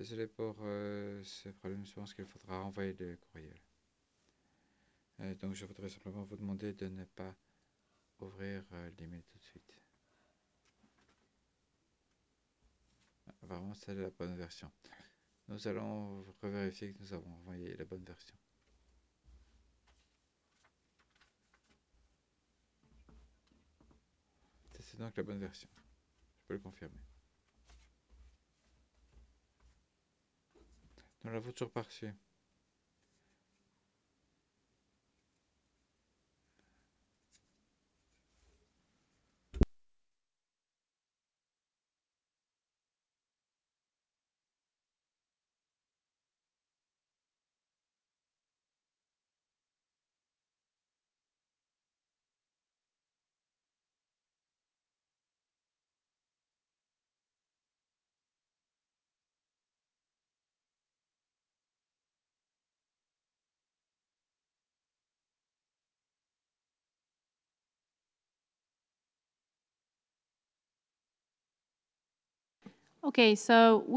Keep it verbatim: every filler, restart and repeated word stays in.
Désolé pour euh, ce problème, je pense qu'il faudra envoyer le courriel. Euh, donc je voudrais simplement vous demander de ne pas ouvrir euh, l'email tout de suite. Apparemment, c'est la bonne version. Nous allons revérifier que nous avons envoyé la bonne version. C'est donc la bonne version. Je peux le confirmer. Nous l'avons toujours pas reçu. Okay, so